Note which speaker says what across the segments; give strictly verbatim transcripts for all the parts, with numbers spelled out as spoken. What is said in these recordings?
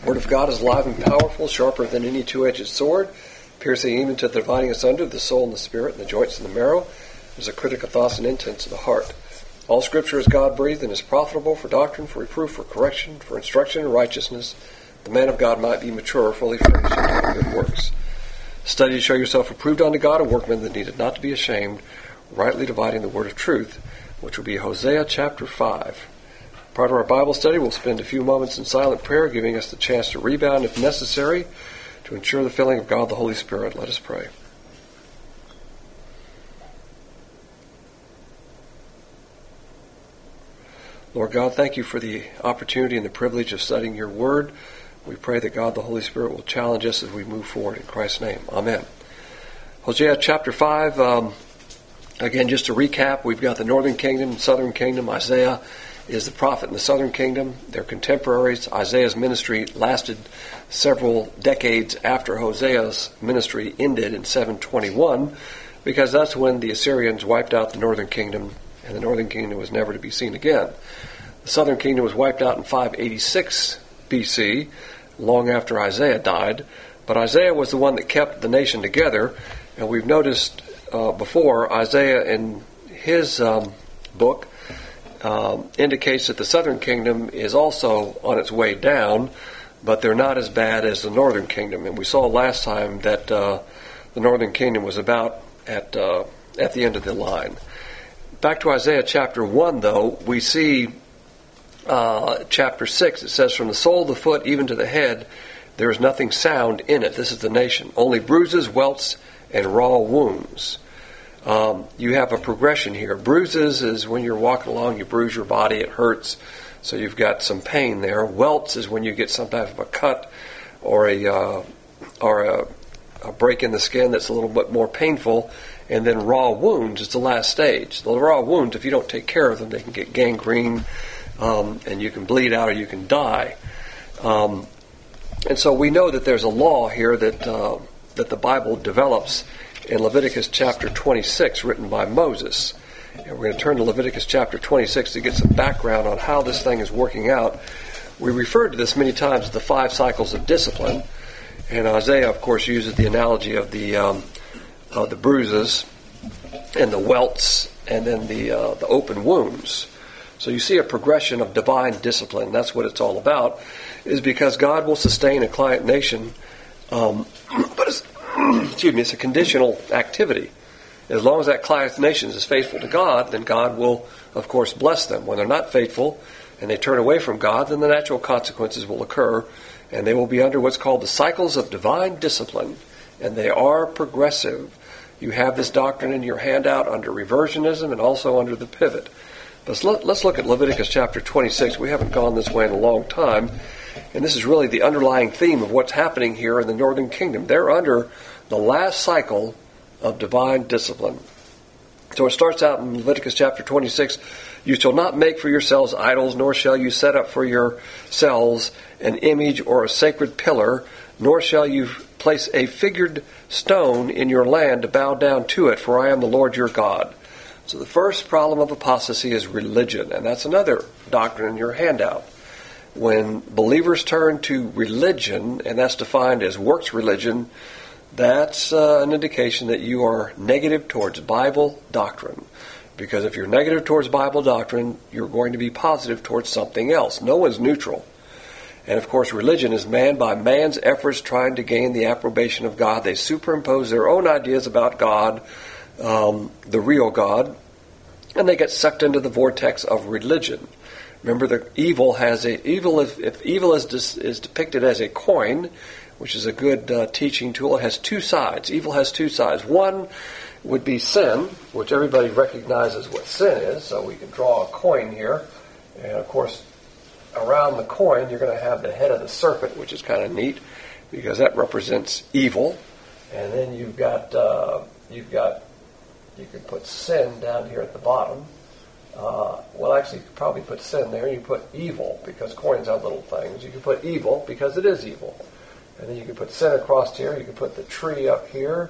Speaker 1: The Word of God is alive and powerful, sharper than any two-edged sword, piercing even to the dividing asunder the soul and the spirit and the joints and the marrow. Is a critic of thoughts and intents of the heart. All Scripture is God-breathed and is profitable for doctrine, for reproof, for correction, for instruction in righteousness. The man of God might be mature, fully furnished unto all good works. Study to show yourself approved unto God, a workman that needeth not to be ashamed, rightly dividing the word of truth, which will be Hosea chapter five. Part of our Bible study, we'll spend a few moments in silent prayer, giving us the chance to rebound if necessary, to ensure the filling of God the Holy Spirit. Let us pray. Lord God, thank you for the opportunity and the privilege of studying your word. We pray that God the Holy Spirit will challenge us as we move forward. In Christ's name, amen. Hosea chapter five, um, again, just to recap, we've got the northern kingdom and southern kingdom. Isaiah is the prophet in the southern kingdom. They're contemporaries. Isaiah's ministry lasted several decades after Hosea's ministry ended in seven twenty-one, because that's when the Assyrians wiped out the northern kingdom, and the northern kingdom was never to be seen again. The southern kingdom was wiped out in five eighty-six B C, long after Isaiah died. But Isaiah was the one that kept the nation together. And we've noticed uh, before, Isaiah in his um, book um, indicates that the southern kingdom is also on its way down, but they're not as bad as the northern kingdom. And we saw last time that uh, the northern kingdom was about at uh, at the end of the line. Back to Isaiah chapter one, though, we see uh, chapter six. It says, "From the sole of the foot even to the head, there is nothing sound in it." This is the nation. "Only bruises, welts, and raw wounds." Um, you have a progression here. Bruises is when you're walking along, you bruise your body, it hurts, so you've got some pain there. Welts is when you get some type of a cut or a uh, or a, a break in the skin that's a little bit more painful. And then raw wounds is the last stage. The raw wounds, if you don't take care of them, they can get gangrene, um, and you can bleed out or you can die. Um, and so we know that there's a law here that uh, that the Bible develops in Leviticus chapter twenty-six, written by Moses. And we're going to turn to Leviticus chapter twenty-six to get some background on how this thing is working out. We referred to this many times as the five cycles of discipline. And Isaiah, of course, uses the analogy of the um, Uh, the bruises and the welts and then the uh, the open wounds. So you see a progression of divine discipline. That's what it's all about, is because God will sustain a client nation, um, but it's, excuse me, it's a conditional activity. As long as that client nation is faithful to God, then God will, of course, bless them. When they're not faithful and they turn away from God, then the natural consequences will occur, and they will be under what's called the cycles of divine discipline. And they are progressive. You have this doctrine in your handout under reversionism and also under the pivot. But let's look at Leviticus chapter twenty-six. We haven't gone this way in a long time. And this is really the underlying theme of what's happening here in the northern kingdom. They're under the last cycle of divine discipline. So it starts out in Leviticus chapter twenty-six. "You shall not make for yourselves idols, nor shall you set up for yourselves an image or a sacred pillar, nor shall you place a figured stone in your land to bow down to it, for I am the Lord your God." So the first problem of apostasy is religion, and that's another doctrine in your handout. When believers turn to religion, and that's defined as works religion, that's uh, an indication that you are negative towards Bible doctrine. Because if you're negative towards Bible doctrine, you're going to be positive towards something else. No one's neutral. And of course, religion is man by man's efforts trying to gain the approbation of God. They superimpose their own ideas about God, um, the real God, and they get sucked into the vortex of religion. Remember, the evil has a evil. If, if evil is dis, is depicted as a coin, which is a good uh, teaching tool, it has two sides. Evil has two sides. One would be sin, which everybody recognizes what sin is. So we can draw a coin here, and of course, around the coin, you're going to have the head of the serpent, which is kind of neat because that represents evil. And then you've got, uh, you've got, you can put sin down here at the bottom. Uh, well, actually, you could probably put sin there. You put evil because coins have little things. You can put evil because it is evil. And then you can put sin across here. You can put the tree up here.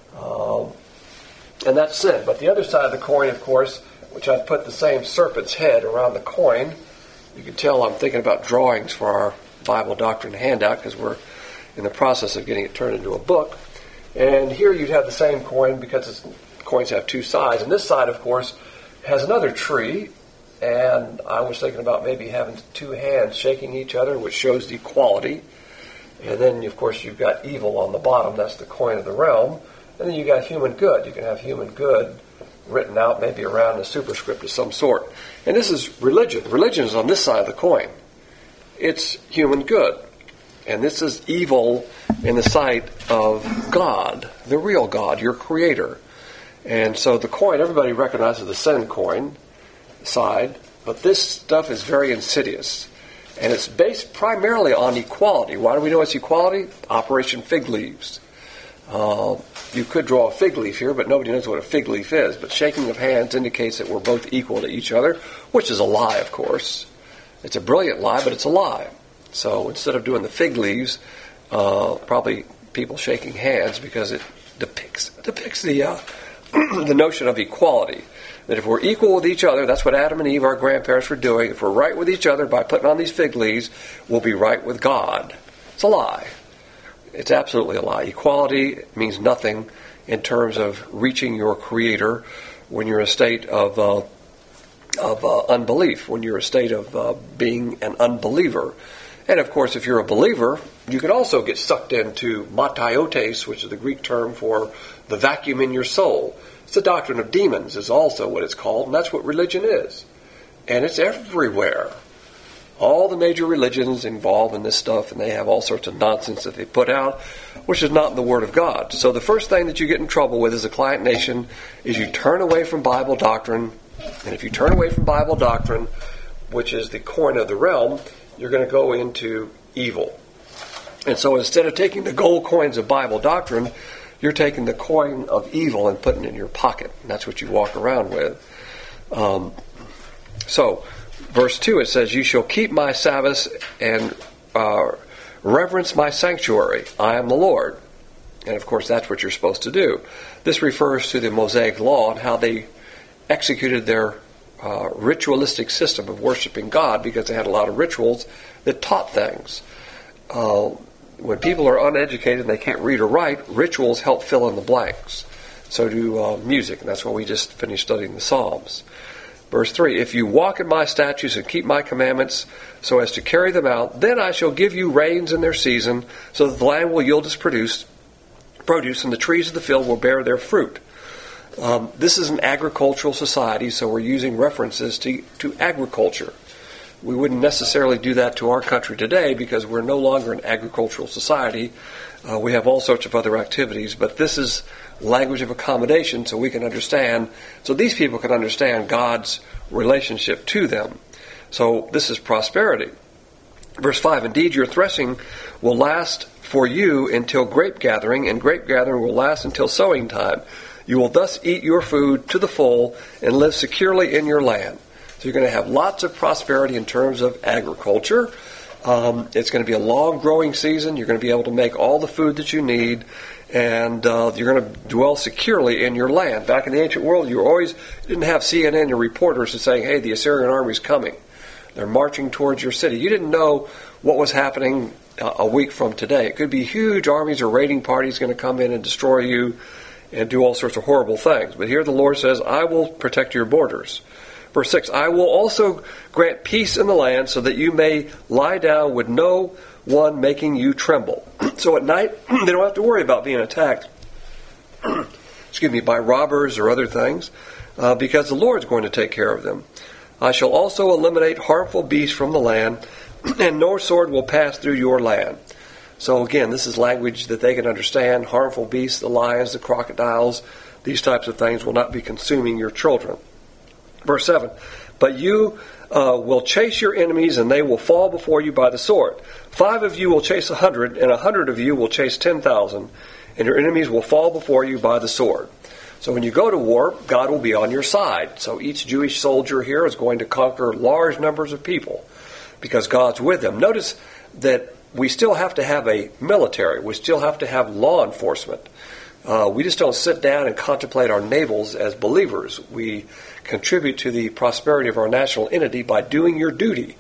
Speaker 1: Um, and that's sin. But the other side of the coin, of course, which I've put the same serpent's head around the coin. You can tell I'm thinking about drawings for our Bible Doctrine handout because we're in the process of getting it turned into a book. And here you'd have the same coin because it's, coins have two sides. And this side, of course, has another tree. And I was thinking about maybe having two hands shaking each other, which shows the equality. And then, of course, you've got evil on the bottom. That's the coin of the realm. And then you've got human good. You can have human good written out maybe around a superscript of some sort. And this is religion. Religion is on this side of the coin. It's human good. And this is evil in the sight of God, the real God, your creator. And so the coin, everybody recognizes the sin coin side, but this stuff is very insidious. And it's based primarily on equality. Why do we know it's equality? Operation Fig Leaves. Uh, you could draw a fig leaf here, but nobody knows what a fig leaf is. But shaking of hands indicates that we're both equal to each other, which is a lie, of course. It's a brilliant lie, but it's a lie. So instead of doing the fig leaves, uh, probably people shaking hands because it depicts depicts the uh, the notion of equality. That if we're equal with each other, that's what Adam and Eve, our grandparents, were doing. If we're right with each other by putting on these fig leaves, we'll be right with God. It's a lie. It's absolutely a lie. Equality means nothing in terms of reaching your Creator when you're in a state of uh, of uh, unbelief, when you're in a state of uh, being an unbeliever. And of course, if you're a believer, you can also get sucked into mataiotes, which is the Greek term for the vacuum in your soul. It's the doctrine of demons is also what it's called, and that's what religion is. And it's everywhere. All the major religions involved in this stuff, and they have all sorts of nonsense that they put out, which is not in the Word of God. So the first thing that you get in trouble with as a client nation is you turn away from Bible doctrine. And if you turn away from Bible doctrine, which is the coin of the realm, you're going to go into evil. And so instead of taking the gold coins of Bible doctrine, you're taking the coin of evil and putting it in your pocket. And that's what you walk around with. Um, so, verse two, it says, "You shall keep my Sabbaths and uh, reverence my sanctuary. I am the Lord." And of course, that's what you're supposed to do. This refers to the Mosaic Law and how they executed their uh, ritualistic system of worshiping God, because they had a lot of rituals that taught things. Uh, when people are uneducated and they can't read or write, rituals help fill in the blanks. So do uh, music, and that's why we just finished studying the Psalms. Verse three, "If you walk in my statutes and keep my commandments so as to carry them out, then I shall give you rains in their season, so that the land will yield its produce, produce and the trees of the field will bear their fruit." Um, this is an agricultural society, so we're using references to, to agriculture. We wouldn't necessarily do that to our country today because we're no longer an agricultural society. Uh, we have all sorts of other activities, but this is language of accommodation so we can understand, so these people can understand God's relationship to them. So this is prosperity. Verse five, "Indeed, your threshing will last for you until grape gathering, and grape gathering will last until sowing time. You will thus eat your food to the full and live securely in your land." So you're going to have lots of prosperity in terms of agriculture. Um, it's going to be a long growing season. You're going to be able to make all the food that you need, and uh, you're going to dwell securely in your land. Back in the ancient world, you always you didn't have C N N and reporters saying, "Hey, the Assyrian army's coming. They're marching towards your city." You didn't know what was happening uh, a week from today. It could be huge armies or raiding parties going to come in and destroy you and do all sorts of horrible things. But here the Lord says, "I will protect your borders." Verse six, "I will also grant peace in the land so that you may lie down with no one making you tremble." So at night, they don't have to worry about being attacked excuse me, by robbers or other things, uh, because the Lord's going to take care of them. "I shall also eliminate harmful beasts from the land, and no sword will pass through your land." So again, this is language that they can understand. Harmful beasts, the lions, the crocodiles, these types of things will not be consuming your children. Verse seven, "But you uh, will chase your enemies, and they will fall before you by the sword. Five of you will chase a hundred, and a hundred of you will chase ten thousand, and your enemies will fall before you by the sword." So when you go to war, God will be on your side. So each Jewish soldier here is going to conquer large numbers of people because God's with them. Notice that we still have to have a military. We still have to have law enforcement. Uh, we just don't sit down and contemplate our navels as believers. We contribute to the prosperity of our national entity by doing your duty.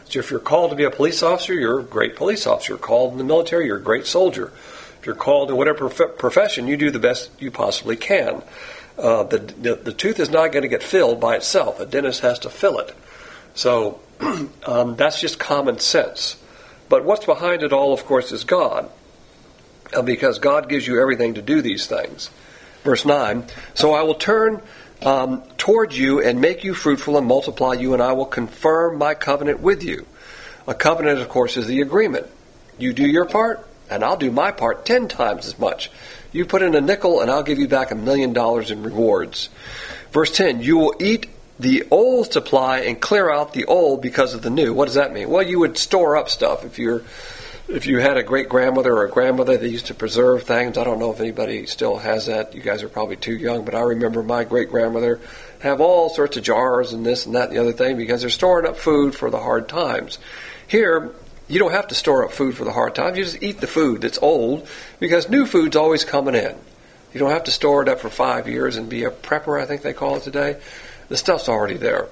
Speaker 1: So if you're called to be a police officer, you're a great police officer. You're called in the military, you're a great soldier. If you're called in whatever prof- profession, you do the best you possibly can. Uh, the, the the tooth is not going to get filled by itself. A dentist has to fill it. So um, that's just common sense. But what's behind it all, of course, is God. Uh, because God gives you everything to do these things. Verse nine, so I will turn um, towards you and make you fruitful and multiply you, and I will confirm my covenant with you. A covenant, of course, is the agreement. You do your part, and I'll do my part ten times as much. You put in a nickel, and I'll give you back a million dollars in rewards. Verse ten, you will eat the old supply and clear out the old because of the new. What does that mean? Well, you would store up stuff. If you're If you had a great-grandmother or a grandmother that used to preserve things, I don't know if anybody still has that. You guys are probably too young, but I remember my great-grandmother have all sorts of jars and this and that and the other thing because they're storing up food for the hard times. Here, you don't have to store up food for the hard times. You just eat the food that's old because new food's always coming in. You don't have to store it up for five years and be a prepper, I think they call it today. The stuff's already there.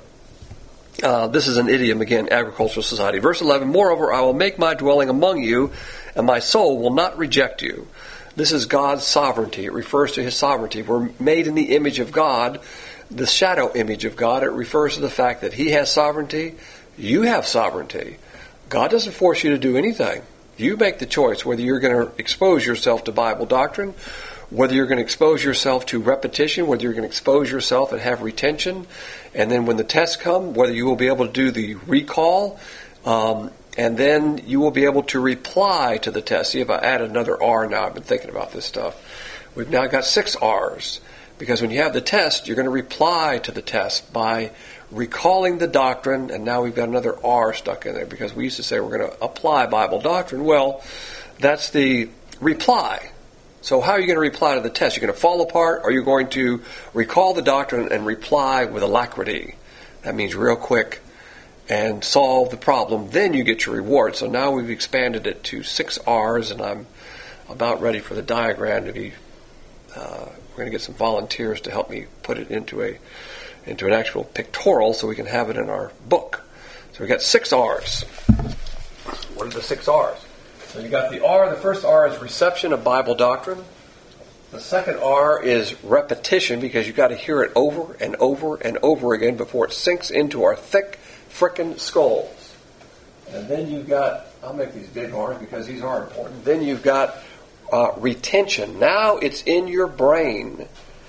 Speaker 1: Uh, this is an idiom, again, agricultural society. Verse eleven, moreover, I will make my dwelling among you, and my soul will not reject you. This is God's sovereignty. It refers to His sovereignty. We're made in the image of God, the shadow image of God. It refers to the fact that He has sovereignty. You have sovereignty. God doesn't force you to do anything. You make the choice whether you're going to expose yourself to Bible doctrine, whether you're going to expose yourself to repetition, whether you're going to expose yourself and have retention, and then when the tests come, whether you will be able to do the recall, um, and then you will be able to reply to the test. See if I add another R now. I've been thinking about this stuff. We've now got six R's, because when you have the test, you're going to reply to the test by recalling the doctrine, and now we've got another R stuck in there, because we used to say we're going to apply Bible doctrine. Well, that's the reply. So how are you going to reply to the test? You're going to fall apart, or you're going to recall the doctrine and reply with alacrity. That means real quick and solve the problem. Then you get your reward. So now we've expanded it to six R's, and I'm about ready for the diagram to be. Uh, we're going to get some volunteers to help me put it into a into an actual pictorial so we can have it in our book. So we've got six R's. What are the six R's? So you got the R. The first R is reception of Bible doctrine. The second R is repetition, because you've got to hear it over and over and over again before it sinks into our thick, frickin' skulls. And then you've got, I'll make these big R's because these are important. Then you've got uh, retention. Now it's in your brain.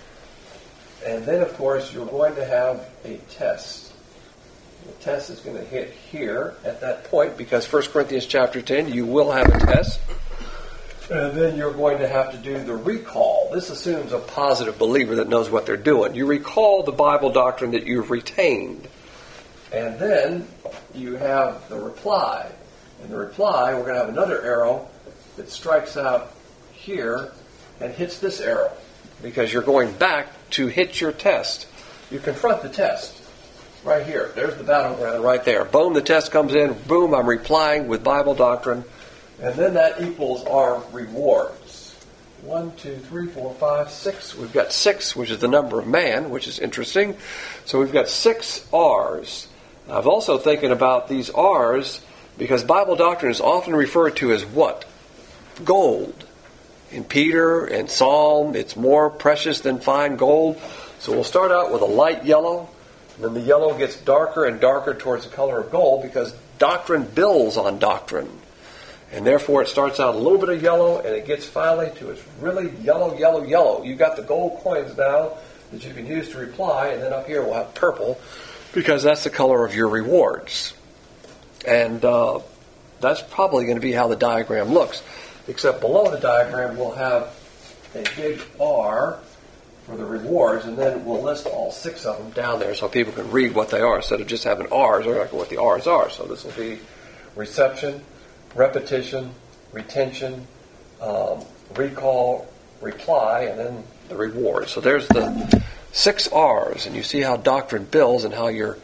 Speaker 1: And then, of course, you're going to have a test. The test is going to hit here at that point, because First Corinthians chapter ten, you will have a test. And then you're going to have to do the recall. This assumes a positive believer that knows what they're doing. You recall the Bible doctrine that you've retained. And then you have the reply. In the reply, we're going to have another arrow that strikes out here and hits this arrow, because you're going back to hit your test. You confront the test. Right here. There's the battleground right there. Boom, the test comes in. Boom, I'm replying with Bible doctrine. And then that equals our rewards. One, two, three, four, five, six. We've got six, which is the number of man, which is interesting. So we've got six R's. I've also thinking about these R's because Bible doctrine is often referred to as what? Gold. In Peter and Psalm, it's more precious than fine gold. So we'll start out with a light yellow. And then the yellow gets darker and darker towards the color of gold, because doctrine builds on doctrine. And therefore it starts out a little bit of yellow, and it gets finally to its really yellow, yellow, yellow. You've got the gold coins now that you can use to reply, and then up here we'll have purple, because that's the color of your rewards. And uh, that's probably going to be how the diagram looks. Except below the diagram we'll have a big R for the rewards, and then we'll list all six of them down there so people can read what they are. Instead of just having R's, they're not going what the R's are. So this will be reception, repetition, retention, um, recall, reply, and then the reward. So there's the six R's, and you see how doctrine builds and how you're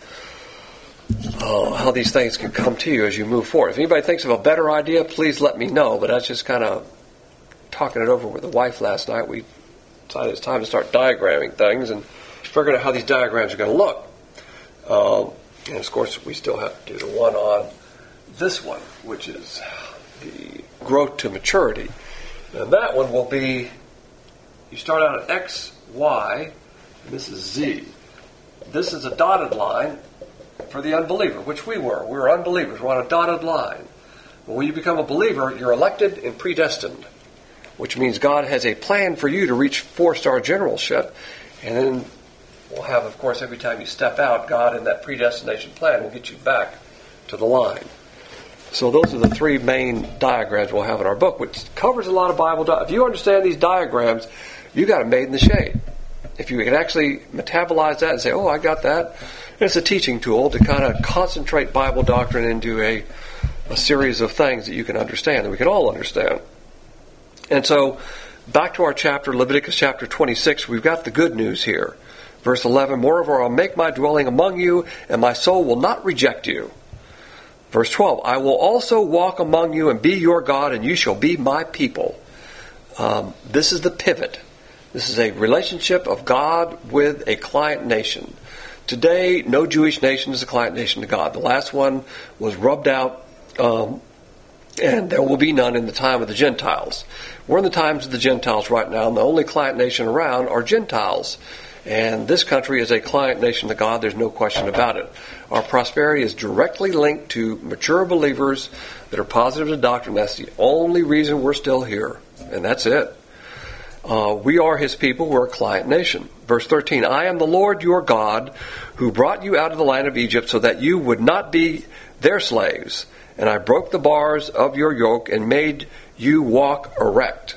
Speaker 1: uh, how these things can come to you as you move forward. If anybody thinks of a better idea, please let me know. But that's just kind of talking it over with the wife last night. We decided it's time to start diagramming things and figuring out how these diagrams are going to look. Um, and of course, we still have to do the one on this one, which is the growth to maturity. And that one will be, you start out at X, Y, and this is Z. This is a dotted line for the unbeliever, which we were. We were unbelievers. We're on a dotted line. But when you become a believer, you're elected and predestined, which means God has a plan for you to reach four-star generalship. And then we'll have, of course, every time you step out, God in that predestination plan will get you back to the line. So those are the three main diagrams we'll have in our book, which covers a lot of Bible. Di- if you understand these diagrams, you got it made in the shade. If you can actually metabolize that and say, oh, I got that, it's a teaching tool to kind of concentrate Bible doctrine into a, a series of things that you can understand, that we can all understand. And so, back to our chapter, Leviticus chapter twenty-six, we've got the good news here. Verse eleven, moreover, I'll make my dwelling among you, and my soul will not reject you. Verse twelve, I will also walk among you and be your God, and you shall be my people. Um, this is the pivot. This is a relationship of God with a client nation. Today, no Jewish nation is a client nation to God. The last one was rubbed out, um, and there will be none in the time of the Gentiles. We're in the times of the Gentiles right now, and the only client nation around are Gentiles. And this country is a client nation to God. There's no question about it. Our prosperity is directly linked to mature believers that are positive to doctrine. That's the only reason we're still here. And that's it. Uh, we are his people. We're a client nation. Verse thirteen, I am the Lord your God who brought you out of the land of Egypt so that you would not be their slaves. And I broke the bars of your yoke and made you walk erect.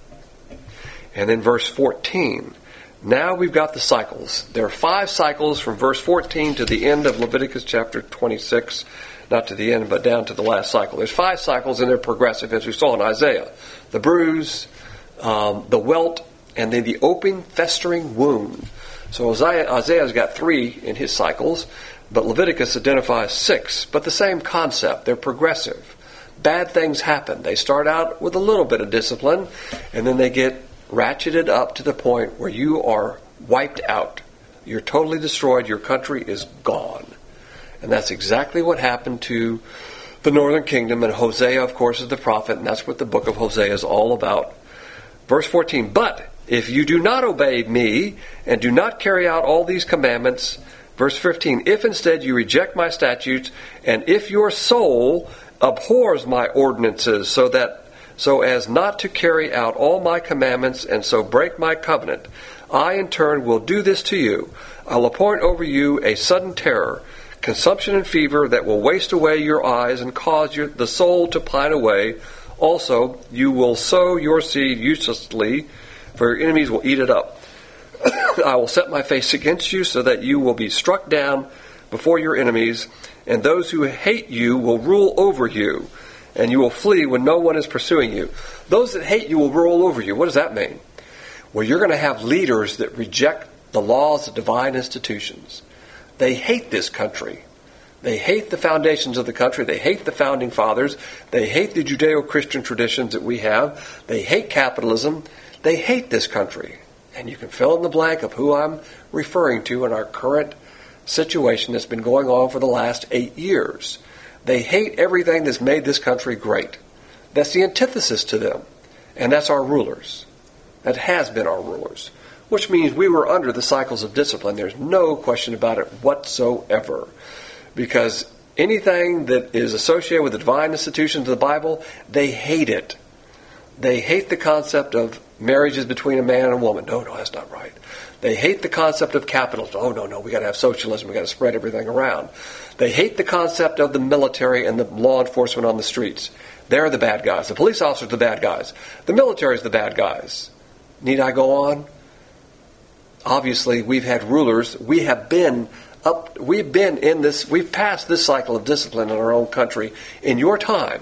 Speaker 1: And then verse fourteen, now we've got the cycles. There are five cycles from verse fourteen to the end of Leviticus chapter twenty-six. Not to the end, but down to the last cycle. There's five cycles, and they're progressive, as we saw in Isaiah. The bruise, um, the welt, and then the open, festering wound. So Isaiah, Isaiah's got three in his cycles, but Leviticus identifies six. But the same concept. They're progressive. Bad things happen. They start out with a little bit of discipline, and then they get ratcheted up to the point where you are wiped out. You're totally destroyed. Your country is gone. And that's exactly what happened to the northern kingdom. And Hosea, of course, is the prophet, and that's what the book of Hosea is all about. Verse fourteen, but if you do not obey me and do not carry out all these commandments, verse fifteen, if instead you reject my statutes, and if your soul abhors my ordinances so that so as not to carry out all my commandments and so break my covenant, I in turn will do this to you. I'll appoint over you a sudden terror, consumption and fever that will waste away your eyes and cause your, the soul to pine away. Also, you will sow your seed uselessly, for your enemies will eat it up. I will set my face against you so that you will be struck down before your enemies, and those who hate you will rule over you. And you will flee when no one is pursuing you. Those that hate you will rule over you. What does that mean? Well, you're going to have leaders that reject the laws of divine institutions. They hate this country. They hate the foundations of the country. They hate the founding fathers. They hate the Judeo-Christian traditions that we have. They hate capitalism. They hate this country. And you can fill in the blank of who I'm referring to in our current situation that's been going on for the last eight years. They hate everything that's made this country great. That's the antithesis to them. And that's our rulers. That has been our rulers. Which means we were under the cycles of discipline. There's no question about it whatsoever. Because anything that is associated with the divine institutions of the Bible, they hate it. They hate the concept of marriages between a man and a woman. No, no, that's not right. They hate the concept of capitalism. Oh, no, no, we got to have socialism. We got to spread everything around. They hate the concept of the military and the law enforcement on the streets. They're the bad guys. The police officers are the bad guys. The military is the bad guys. Need I go on? Obviously, we've had rulers. We have been up. We've been in this. We've passed this cycle of discipline in our own country in your time.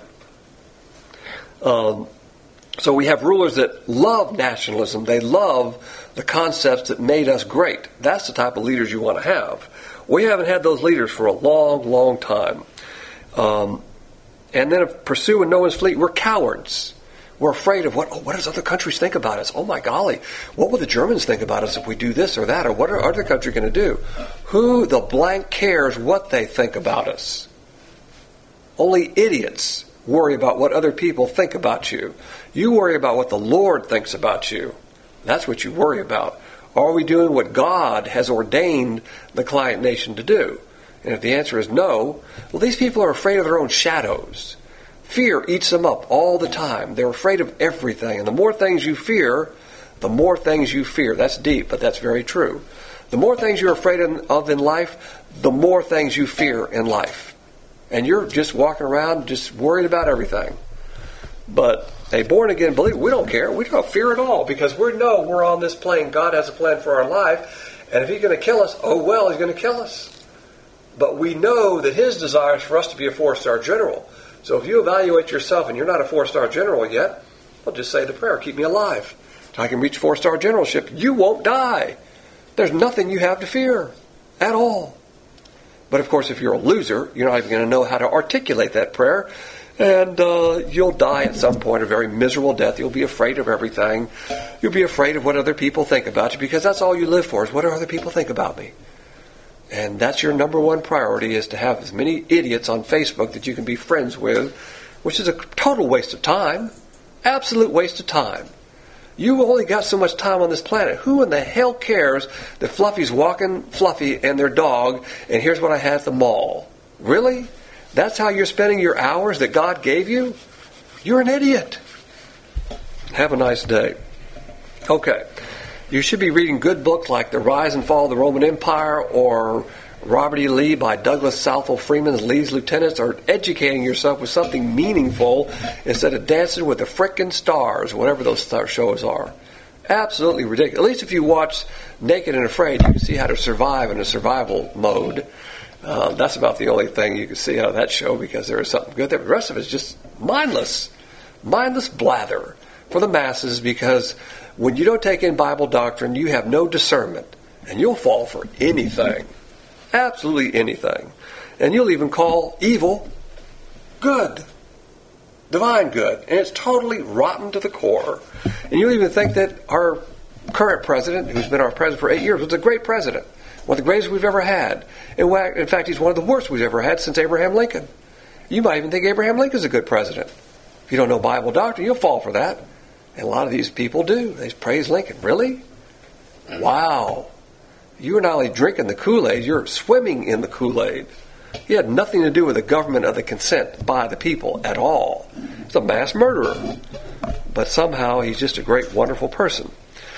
Speaker 1: Um, so we have rulers that love nationalism. They love the concepts that made us great. That's the type of leaders you want to have. We haven't had those leaders for a long, long time. Um, and then if pursue and no one's flee, we're cowards. We're afraid of what, oh, what does other countries think about us? Oh my golly, what will the Germans think about us if we do this or that? Or what are other countries going to do? Who the blank cares what they think about us? Only idiots worry about what other people think about you. You worry about what the Lord thinks about you. That's what you worry about. Are we doing what God has ordained the client nation to do? And if the answer is no, well, these people are afraid of their own shadows. Fear eats them up all the time. They're afraid of everything. And the more things you fear, the more things you fear. That's deep, but that's very true. The more things you're afraid of in life, the more things you fear in life. And you're just walking around just worried about everything. But a born-again believer, we don't care. We don't fear at all because we know we're on this plane. God has a plan for our life. And if He's going to kill us, oh well, He's going to kill us. But we know that His desire is for us to be a four-star general. So if you evaluate yourself and you're not a four-star general yet, well, just say the prayer, keep me alive. Till I can reach four-star generalship. You won't die. There's nothing you have to fear at all. But of course, if you're a loser, you're not even going to know how to articulate that prayer. And uh, you'll die at some point a very miserable death. You'll be afraid of everything. You'll be afraid of what other people think about you because that's all you live for is what do other people think about me. And that's your number one priority is to have as many idiots on Facebook that you can be friends with, which is a total waste of time. Absolute waste of time. You only got so much time on this planet. Who in the hell cares that Fluffy's walking Fluffy and their dog, and here's what I had at the mall? Really? That's how you're spending your hours that God gave you? You're an idiot. Have a nice day. Okay. You should be reading good books like The Rise and Fall of the Roman Empire or Robert E. Lee by Douglas Southwell Freeman's Lee's Lieutenants, or educating yourself with something meaningful instead of dancing with the frickin' stars, whatever those star shows are. Absolutely ridiculous. At least if you watch Naked and Afraid, you can see how to survive in a survival mode. Uh, that's about the only thing you can see out of that show because there is something good there. The rest of it is just mindless. Mindless blather for the masses because when you don't take in Bible doctrine, you have no discernment. And you'll fall for anything. Absolutely anything. And you'll even call evil good. Divine good. And it's totally rotten to the core. And you'll even think that our current president, who's been our president for eight years, was a great president. One of the greatest we've ever had. In fact, he's one of the worst we've ever had since Abraham Lincoln. You might even think Abraham Lincoln's a good president. If you don't know Bible doctrine, you'll fall for that. And a lot of these people do. They praise Lincoln. Really? Wow. You are not only drinking the Kool-Aid, you're swimming in the Kool-Aid. He had nothing to do with the government of the consent by the people at all. He's a mass murderer. But somehow he's just a great, wonderful person.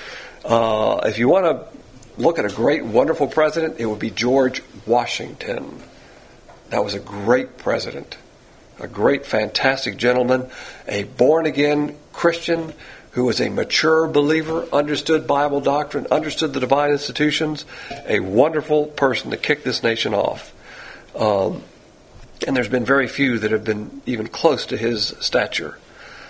Speaker 1: Uh, if you want to look at a great, wonderful president, it would be George Washington. That was a great president. A great, fantastic gentleman. A born-again Christian who was a mature believer, understood Bible doctrine, understood the divine institutions. A wonderful person to kick this nation off. Um, and there's been very few that have been even close to his stature.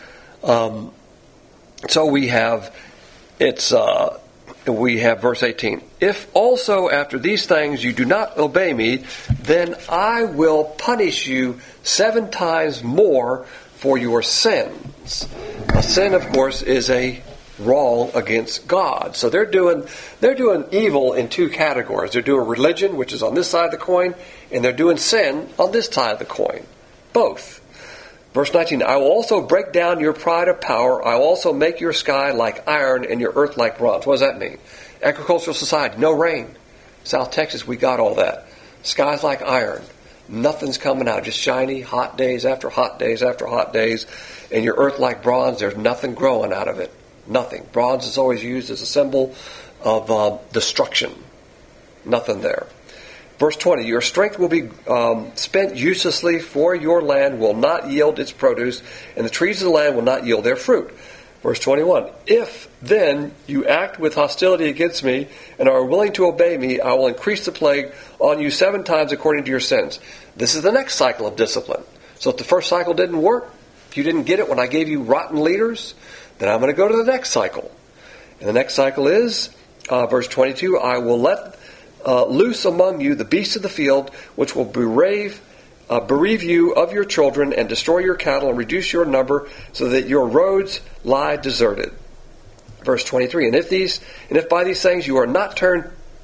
Speaker 1: Um, so we have, it's... Uh, We have verse eighteen. If also after these things you do not obey me, then I will punish you seven times more for your sins. A sin, of course, is a wrong against God. So they're doing they're doing evil in two categories. They're doing religion, which is on this side of the coin, and they're doing sin on this side of the coin. Both. Verse nineteen, I will also break down your pride of power. I will also make your sky like iron and your earth like bronze. What does that mean? Agricultural society, no rain. South Texas, we got all that. Skies like iron. Nothing's coming out. Just shiny, hot days after hot days after hot days. And your earth like bronze, there's nothing growing out of it. Nothing. Bronze is always used as a symbol of uh, destruction. Nothing there. Verse twenty, your strength will be um, spent uselessly, for your land will not yield its produce, and the trees of the land will not yield their fruit. Verse twenty-one, if then you act with hostility against me, and are willing to obey me, I will increase the plague on you seven times according to your sins. This is the next cycle of discipline. So if the first cycle didn't work, if you didn't get it when I gave you rotten leaders, then I'm going to go to the next cycle. And the next cycle is, uh, verse twenty-two, I will let Uh, loose among you the beasts of the field, which will bereave, uh, bereave you of your children, and destroy your cattle, and reduce your number, so that your roads lie deserted. Verse twenty-three, and if these, and if by these things you are not turned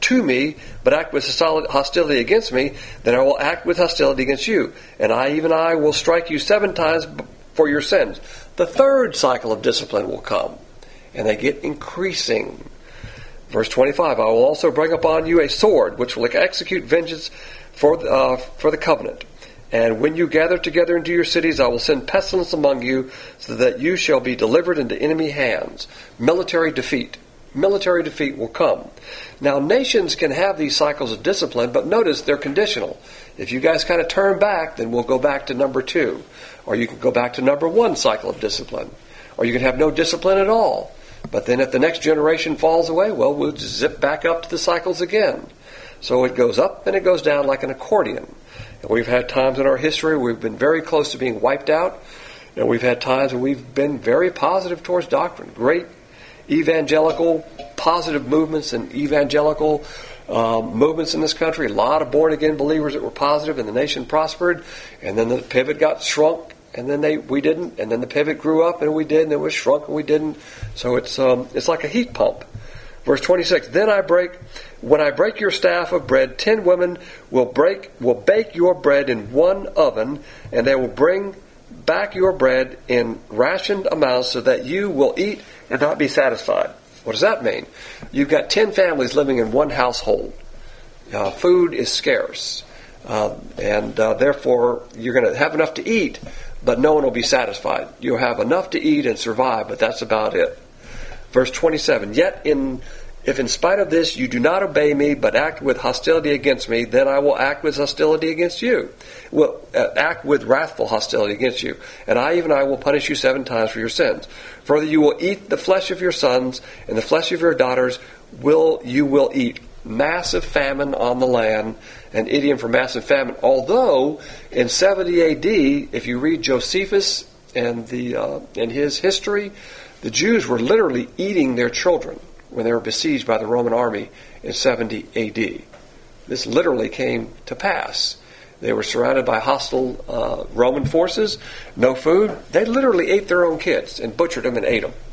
Speaker 1: to me, but act with hostility against me, then I will act with hostility against you. And I, even I, will strike you seven times for your sins. The third cycle of discipline will come, and they get increasing. Verse twenty-five, I will also bring upon you a sword, which will execute vengeance for the, uh, for the covenant. And when you gather together into your cities, I will send pestilence among you, so that you shall be delivered into enemy hands. Military defeat. Military defeat will come. Now, nations can have these cycles of discipline, but notice they're conditional. If you guys kind of turn back, then we'll go back to number two. Or you can go back to number one cycle of discipline. Or you can have no discipline at all. But then if the next generation falls away, well, we'll just zip back up to the cycles again. So it goes up and it goes down like an accordion. And we've had times in our history where we've been very close to being wiped out. And we've had times when we've been very positive towards doctrine. Great evangelical positive movements and evangelical um, movements in this country. A lot of born-again believers that were positive, and the nation prospered. And then the pivot got shrunk, and then they we didn't. And then the pivot grew up, and we did, and then it was shrunk, and we didn't. So it's um, it's like a heat pump. Verse twenty-six, then I break, when I break your staff of bread, ten women will break, will bake your bread in one oven, and they will bring back your bread in rationed amounts, so that you will eat and not be satisfied. What does that mean? You've got ten families living in one household. Uh, food is scarce, uh, and uh, therefore you're going to have enough to eat, but no one will be satisfied. You'll have enough to eat and survive, but that's about it. Verse twenty-seven, yet in if in spite of this you do not obey me, but act with hostility against me, then I will act with hostility against you. Will uh, act with wrathful hostility against you. And I, even I, will punish you seven times for your sins. Further, you will eat the flesh of your sons, and the flesh of your daughters will you will eat. Massive famine on the land, an idiom for massive famine. Although, in seventy A D, if you read Josephus and the uh, and his history, the Jews were literally eating their children when they were besieged by the Roman army in seventy A D. This literally came to pass. They were surrounded by hostile uh, Roman forces, no food. They literally ate their own kids and butchered them and ate them.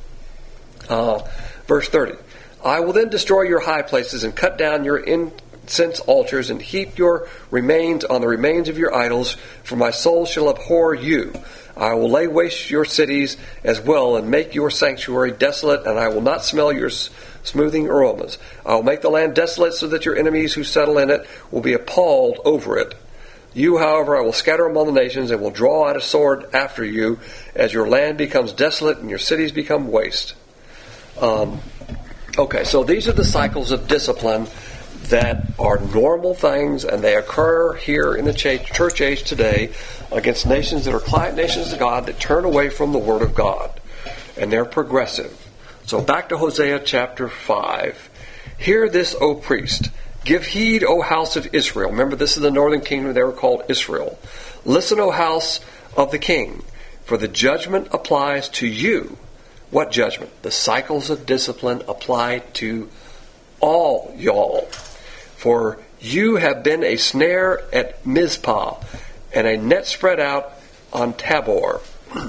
Speaker 1: Uh, verse thirty, I will then destroy your high places and cut down your incense altars and heap your remains on the remains of your idols, for my soul shall abhor you. I will lay waste your cities as well and make your sanctuary desolate, and I will not smell your smoothing aromas. I will make the land desolate so that your enemies who settle in it will be appalled over it. You, however, I will scatter among the nations and will draw out a sword after you as your land becomes desolate and your cities become waste. Um, okay, so these are the cycles of discipline that are normal things, and they occur here in the church age today against nations that are client nations of God that turn away from the Word of God. And they're progressive. So back to Hosea chapter five. Hear this, O priest. Give heed, O house of Israel. Remember, this is the northern kingdom. They were called Israel. Listen, O house of the king, for the judgment applies to you. What judgment? The cycles of discipline apply to all y'all. For you have been a snare at Mizpah, and a net spread out on Tabor.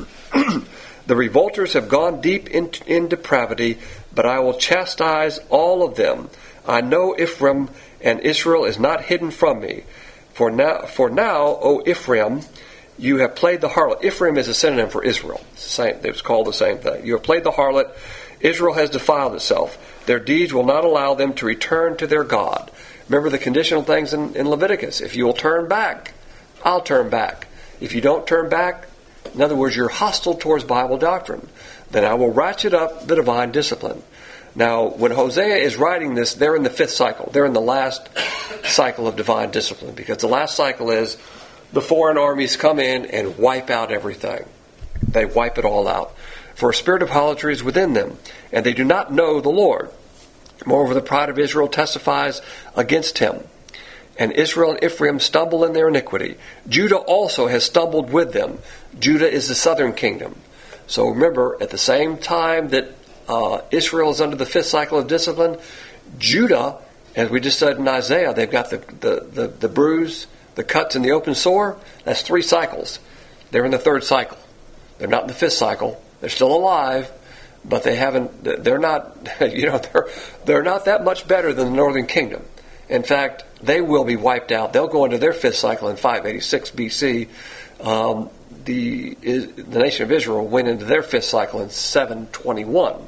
Speaker 1: The revolters have gone deep in, in depravity, but I will chastise all of them. I know Ephraim, and Israel is not hidden from me. For now, for now, O Ephraim, you have played the harlot. Ephraim is a synonym for Israel. It's the same, it's called the same thing. You have played the harlot. Israel has defiled itself. Their deeds will not allow them to return to their God. Remember the conditional things in, in Leviticus. If you will turn back, I'll turn back. If you don't turn back, in other words, you're hostile towards Bible doctrine, then I will ratchet up the divine discipline. Now, when Hosea is writing this, they're in the fifth cycle. They're in the last cycle of divine discipline, because the last cycle is the foreign armies come in and wipe out everything. They wipe it all out. For a spirit of harlotry is within them, and they do not know the Lord. Moreover, the pride of Israel testifies against him. And Israel and Ephraim stumble in their iniquity. Judah also has stumbled with them. Judah is the southern kingdom. So remember, at the same time that uh, Israel is under the fifth cycle of discipline, Judah, as we just said in Isaiah, they've got the, the, the, the bruise, the cuts, and the open sore. That's three cycles. They're in the third cycle. They're not in the fifth cycle. They're still alive, but they haven't. They're not. You know, they're they're not that much better than the northern kingdom. In fact, they will be wiped out. They'll go into their fifth cycle in five eighty-six B C. Um, the the nation of Israel went into their fifth cycle in seven twenty-one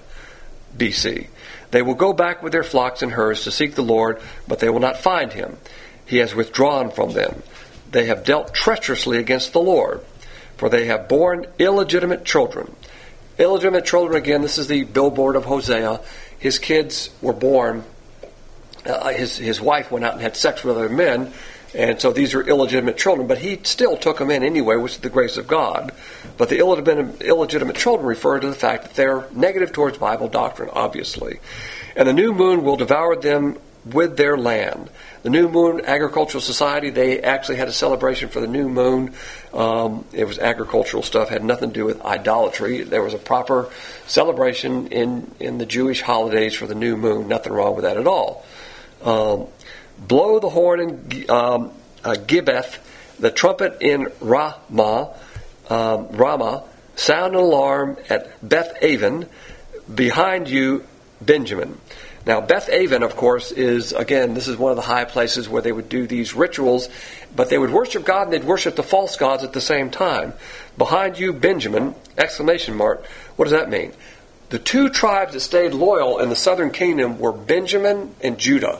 Speaker 1: B C. They will go back with their flocks and herds to seek the Lord, but they will not find him. He has withdrawn from them. They have dealt treacherously against the Lord, for they have borne illegitimate children. Illegitimate children, again, this is the billboard of Hosea. His kids were born, uh, his, his wife went out and had sex with other men, and so these are illegitimate children, but he still took them in anyway, which is the grace of God. But the illegitimate, illegitimate children refer to the fact that they're negative towards Bible doctrine, obviously. And the new moon will devour them with their land. The New Moon Agricultural Society, they actually had a celebration for the new moon. Um, it was agricultural stuff, had nothing to do with idolatry. There was a proper celebration in, in the Jewish holidays for the new moon. Nothing wrong with that at all. Um, blow the horn in um, uh, Gibbeth, the trumpet in Ramah, um, Ramah, sound an alarm at Beth Aven, behind you, Benjamin. Now, Beth Aven, of course, is, again, this is one of the high places where they would do these rituals, but they would worship God and they'd worship the false gods at the same time. Behind you, Benjamin, exclamation mark. What does that mean? The two tribes that stayed loyal in the southern kingdom were Benjamin and Judah.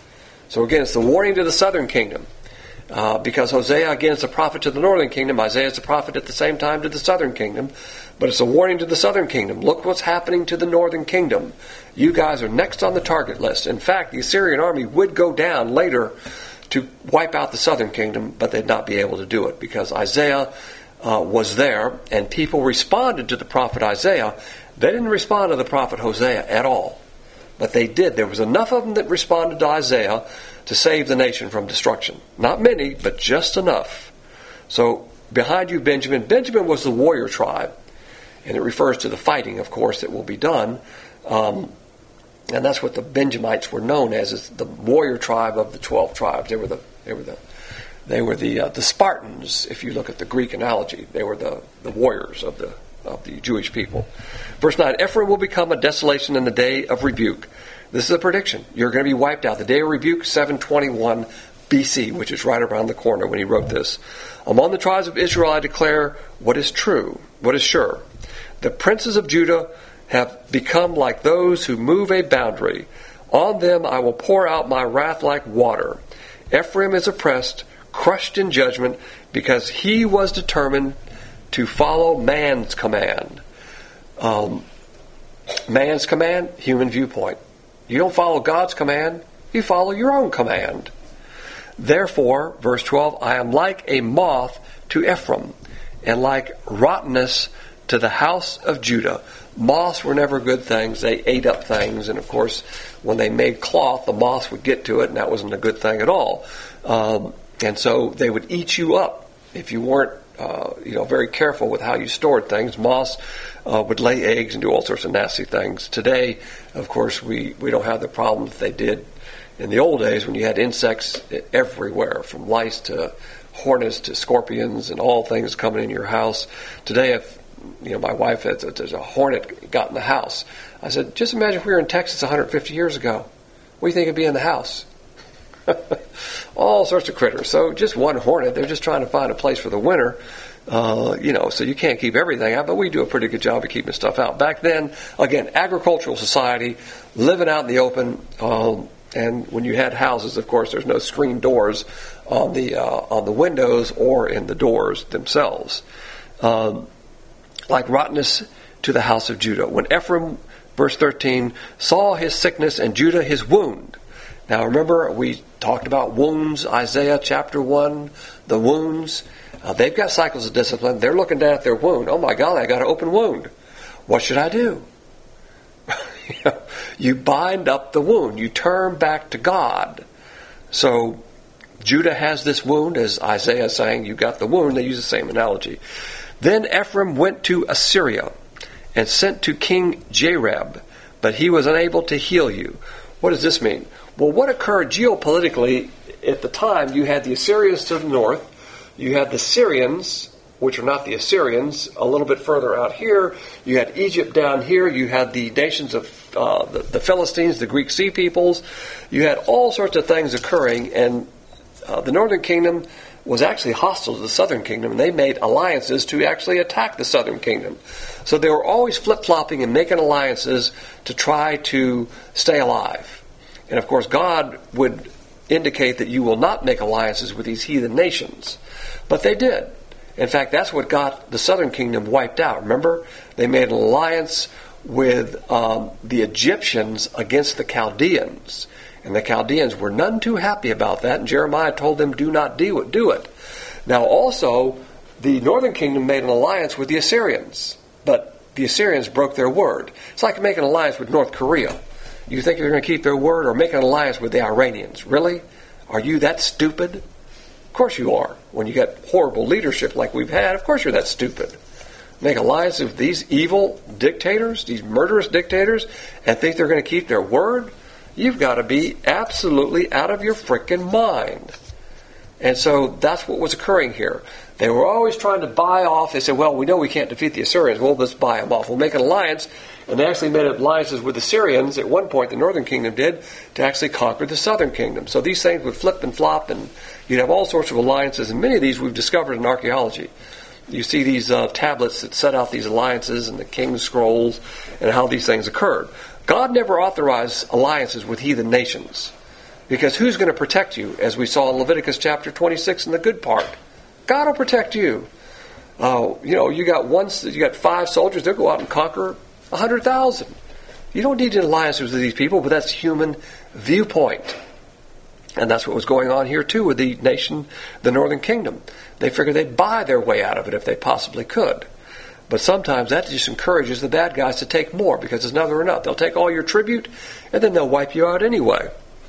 Speaker 1: So again, it's the warning to the southern kingdom. Uh, because Hosea, again, is a prophet to the northern kingdom. Isaiah is a prophet at the same time to the southern kingdom. But it's a warning to the southern kingdom. Look what's happening to the northern kingdom. You guys are next on the target list. In fact, the Assyrian army would go down later to wipe out the southern kingdom, but they'd not be able to do it because Isaiah uh, was there and people responded to the prophet Isaiah. They didn't respond to the prophet Hosea at all. But they did. There was enough of them that responded to Isaiah to save the nation from destruction. Not many, but just enough. So, behind you, Benjamin. Benjamin was the warrior tribe. And it refers to the fighting, of course, that will be done. Um, and that's what the Benjamites were known as, is the warrior tribe of the twelve tribes. They were the they were the they were the uh, the Spartans, if you look at the Greek analogy. They were the, the warriors of the of the Jewish people. Verse nine, Ephraim will become a desolation in the day of rebuke. This is a prediction. You're going to be wiped out. The day of rebuke, seven twenty-one B C, which is right around the corner when he wrote this. Among the tribes of Israel I declare what is true, what is sure. The princes of Judah have become like those who move a boundary. On them I will pour out my wrath like water. Ephraim is oppressed, crushed in judgment, because he was determined to follow man's command. Um, man's command, human viewpoint. You don't follow God's command, you follow your own command. Therefore, verse twelve, I am like a moth to Ephraim, and like rottenness to the house of Judah. Moths were never good things. They ate up things, and of course, when they made cloth, the moths would get to it, and that wasn't a good thing at all. Um, and so they would eat you up if you weren't Uh, you know, very careful with how you stored things. Moths uh, would lay eggs and do all sorts of nasty things. Today, of course, we, we don't have the problem that they did in the old days when you had insects everywhere, from lice to hornets to scorpions and all things coming in your house. Today, if you know, my wife had, there's a hornet got in the house. I said, just imagine if we were in Texas one hundred fifty years ago. What do you think would be in the house? All sorts of critters. So just one hornet. They're just trying to find a place for the winter. Uh, you know, so you can't keep everything out, but we do a pretty good job of keeping stuff out. Back then, again, agricultural society, living out in the open, um, and when you had houses, of course, there's no screen doors on the uh, on the windows or in the doors themselves. Um, like rottenness to the house of Judah. When Ephraim, verse thirteen, saw his sickness and Judah his wound. Now remember, we talked about wounds, Isaiah chapter one, the wounds. Uh, they've got cycles of discipline. They're looking down at their wound. Oh my God, I got an open wound. What should I do? you know, you bind up the wound. You turn back to God. So Judah has this wound, as Isaiah is saying, you got the wound. They use the same analogy. Then Ephraim went to Assyria and sent to King Jareb, but he was unable to heal you. What does this mean? Well, what occurred geopolitically at the time, you had the Assyrians to the north, you had the Syrians, which are not the Assyrians. A little bit further out here, you had Egypt down here. You had the nations of uh, the, the Philistines, the Greek Sea peoples. You had all sorts of things occurring, and uh, the northern kingdom was actually hostile to the southern kingdom, and they made alliances to actually attack the southern kingdom. So they were always flip-flopping and making alliances to try to stay alive. And of course, God would indicate that you will not make alliances with these heathen nations. But they did. In fact, that's what got the southern kingdom wiped out. Remember, they made an alliance with um, the Egyptians against the Chaldeans. And the Chaldeans were none too happy about that, and Jeremiah told them, do not do it. Do it. Now also, the northern kingdom made an alliance with the Assyrians, but the Assyrians broke their word. It's like making an alliance with North Korea. You think they're going to keep their word, or make an alliance with the Iranians? Really? Are you that stupid? Of course you are. When you get horrible leadership like we've had, of course you're that stupid. Make alliances with these evil dictators, these murderous dictators, and think they're going to keep their word? You've got to be absolutely out of your frickin' mind. And so that's what was occurring here. They were always trying to buy off. They said, well, we know we can't defeat the Assyrians. Well, let's buy them off. We'll make an alliance. And they actually made alliances with the Syrians at one point, the northern kingdom did, to actually conquer the southern kingdom. So these things would flip and flop, and you'd have all sorts of alliances. And many of these we've discovered in archaeology. You see these uh, tablets that set out these alliances and the king's scrolls and how these things occurred. God never authorized alliances with heathen nations, because who's going to protect you, as we saw in Leviticus chapter twenty-six in the good part? God will protect you. Uh, you know, you got one, you got five soldiers, they'll go out and conquer a hundred thousand. You don't need alliances with these people, but that's human viewpoint. And that's what was going on here too with the nation, the northern kingdom. They figured they'd buy their way out of it if they possibly could. But sometimes that just encourages the bad guys to take more, because it's never enough. They'll take all your tribute, and then they'll wipe you out anyway.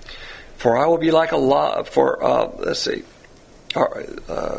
Speaker 1: For I will be like a law. For uh, let's see, uh,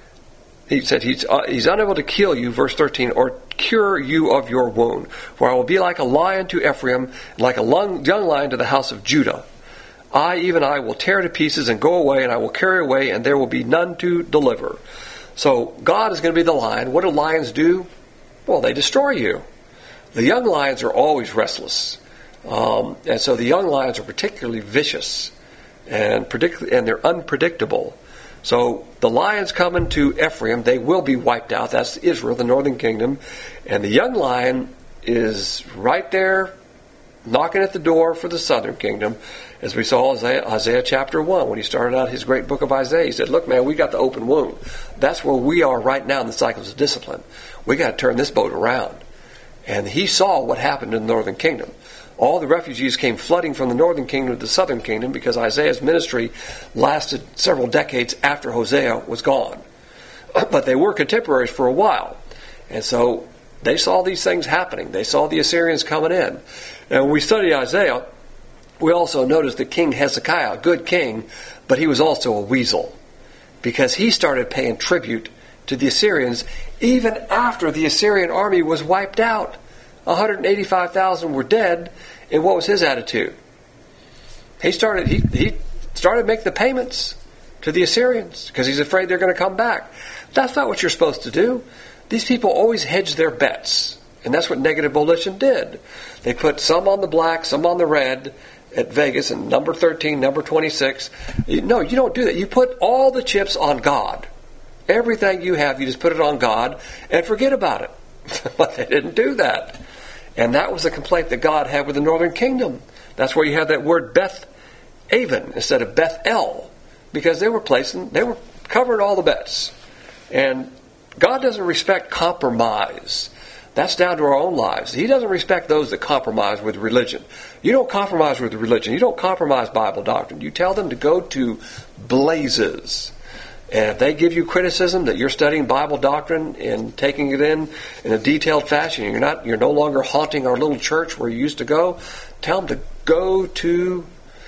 Speaker 1: he said he's uh, he's unable to kill you, verse thirteen, or cure you of your wound. For I will be like a lion to Ephraim, and like a young lion to the house of Judah. I, even I, will tear to pieces and go away, and I will carry away, and there will be none to deliver. So God is going to be the lion. What do lions do? Well, they destroy you. The young lions are always restless. Um, and so the young lions are particularly vicious, and predict- and they're unpredictable. So the lions coming to Ephraim, they will be wiped out. That's Israel, the northern kingdom. And the young lion is right there knocking at the door for the southern kingdom. As we saw Isaiah, Isaiah chapter one, when he started out his great book of Isaiah, he said, look, man, we got the open wound. That's where we are right now in the cycles of discipline. We got to turn this boat around. And he saw what happened in the northern kingdom. All the refugees came flooding from the northern kingdom to the southern kingdom, because Isaiah's ministry lasted several decades after Hosea was gone. But they were contemporaries for a while. And so they saw these things happening. They saw the Assyrians coming in. And when we study Isaiah, we also notice that King Hezekiah, a good king, but he was also a weasel, because he started paying tribute to the Assyrians even after the Assyrian army was wiped out. one hundred eighty-five thousand were dead, and what was his attitude? He started he, he started making the payments to the Assyrians because he's afraid they're going to come back. That's not what you're supposed to do. These people always hedge their bets, and that's what negative volition did. They put some on the black, some on the red at Vegas, and number thirteen, number twenty-six. No, you don't do that. You put all the chips on God. Everything you have, you just put it on God and forget about it. But they didn't do that. And that was the complaint that God had with the northern kingdom. That's where you have that word Beth Aven instead of Beth El, because they were placing, they were covering all the bets. And God doesn't respect compromise. That's down to our own lives. He doesn't respect those that compromise with religion. You don't compromise with religion. You don't compromise Bible doctrine. You tell them to go to blazes. And if they give you criticism that you're studying Bible doctrine and taking it in in a detailed fashion, you're not, you're no longer haunting our little church where you used to go, tell them to go to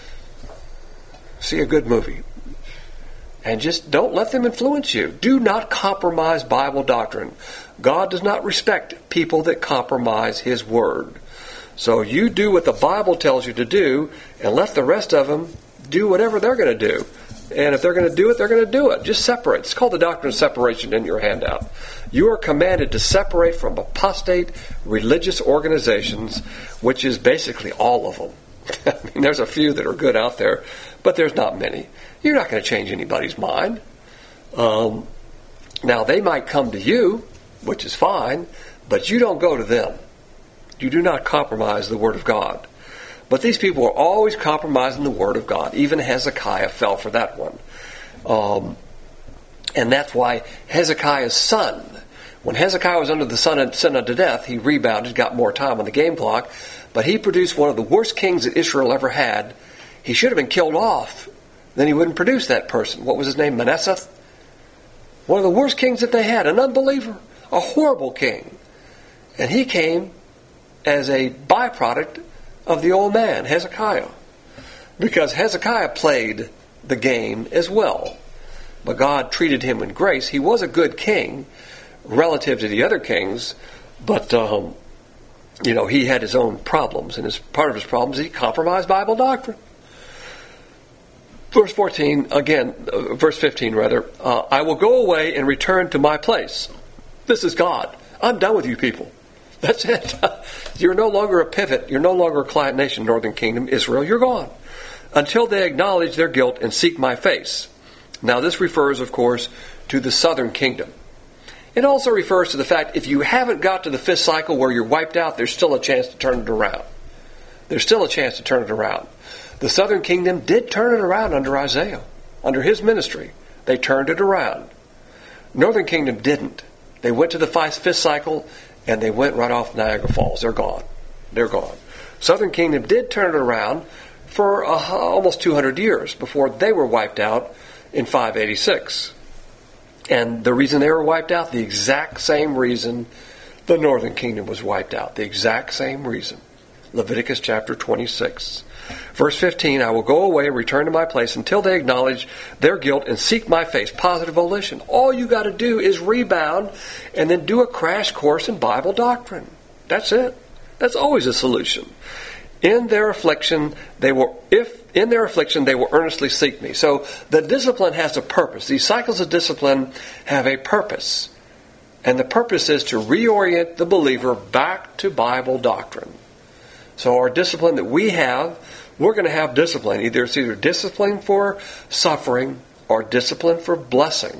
Speaker 1: see a good movie. And just don't let them influence you. Do not compromise Bible doctrine. God does not respect people that compromise His Word. So you do what the Bible tells you to do, and let the rest of them do whatever they're going to do. And if they're going to do it, they're going to do it. Just separate. It's called the doctrine of separation in your handout. You are commanded to separate from apostate religious organizations, which is basically all of them. I mean, there's a few that are good out there, but there's not many. You're not going to change anybody's mind. Um, now, they might come to you, which is fine, but you don't go to them. You do not compromise the Word of God. But these people are always compromising the Word of God. Even Hezekiah fell for that one. Um, and that's why Hezekiah's son, when Hezekiah was under the sin unto death, he rebounded, got more time on the game clock, but he produced one of the worst kings that Israel ever had. He should have been killed off. Then he wouldn't produce that person. What was his name? Manasseh? One of the worst kings that they had, an unbeliever, a horrible king. And he came as a byproduct of the old man, Hezekiah. Because Hezekiah played the game as well. But God treated him with grace. He was a good king relative to the other kings, but um, you know, he had his own problems, and as part of his problems, he compromised Bible doctrine. Verse fourteen, again, uh, verse fifteen rather, uh, I will go away and return to my place. This is God. I'm done with you people. That's it. You're no longer a pivot. You're no longer a client nation, Northern Kingdom, Israel. You're gone. Until they acknowledge their guilt and seek my face. Now this refers, of course, to the Southern Kingdom. It also refers to the fact if you haven't got to the fifth cycle where you're wiped out, there's still a chance to turn it around. There's still a chance to turn it around. The Southern Kingdom did turn it around under Isaiah. Under his ministry, they turned it around. Northern Kingdom didn't. They went to the fifth cycle and they went right off Niagara Falls. They're gone. They're gone. Southern Kingdom did turn it around for uh, almost two hundred years before they were wiped out in five eighty-six. And the reason they were wiped out, the exact same reason the Northern Kingdom was wiped out. The exact same reason. Leviticus chapter twenty-six. Verse fifteen, I will go away and return to my place until they acknowledge their guilt and seek my face. Positive volition. All you got to do is rebound and then do a crash course in Bible doctrine. That's it. That's always a solution. In their affliction, they will, if in their affliction, they will earnestly seek me. So the discipline has a purpose. These cycles of discipline have a purpose. And the purpose is to reorient the believer back to Bible doctrine. So our discipline that we have, we're going to have discipline. Either it's either discipline for suffering or discipline for blessing.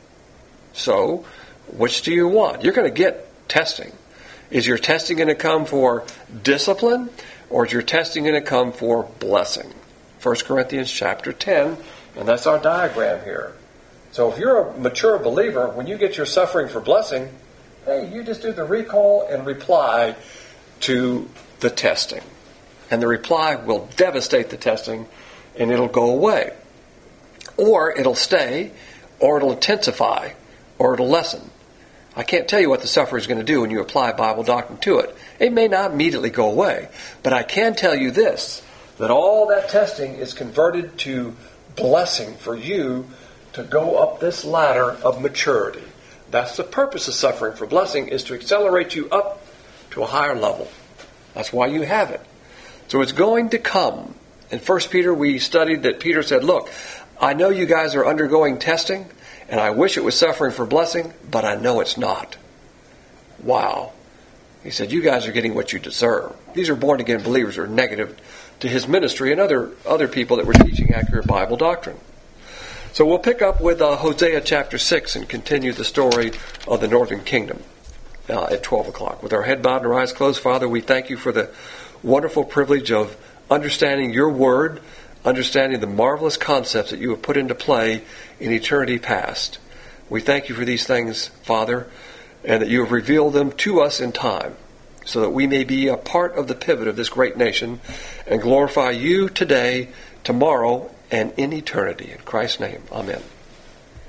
Speaker 1: So, which do you want? You're going to get testing. Is your testing going to come for discipline, or is your testing going to come for blessing? First Corinthians chapter ten, and that's our diagram here. So if you're a mature believer, when you get your suffering for blessing, hey, you just do the recall and reply to the testing. And the reply will devastate the testing, and it'll go away. Or it'll stay, or it'll intensify, or it'll lessen. I can't tell you what the sufferer is going to do when you apply Bible doctrine to it. It may not immediately go away, but I can tell you this, that all that testing is converted to blessing for you to go up this ladder of maturity. That's the purpose of suffering for blessing, is to accelerate you up to a higher level. That's why you have it. So it's going to come. In First Peter, we studied that Peter said, look, I know you guys are undergoing testing, and I wish it was suffering for blessing, but I know it's not. Wow. He said, you guys are getting what you deserve. These are born-again believers who are negative to his ministry and other, other people that were teaching accurate Bible doctrine. So we'll pick up with uh, Hosea chapter six and continue the story of the Northern Kingdom uh, at twelve o'clock. With our head bowed and our eyes closed, Father, we thank you for the wonderful privilege of understanding your word, understanding the marvelous concepts that you have put into play in eternity past. We thank you for these things, Father, and that you have revealed them to us in time, so that we may be a part of the pivot of this great nation and glorify you today, tomorrow, and in eternity. In Christ's name, amen.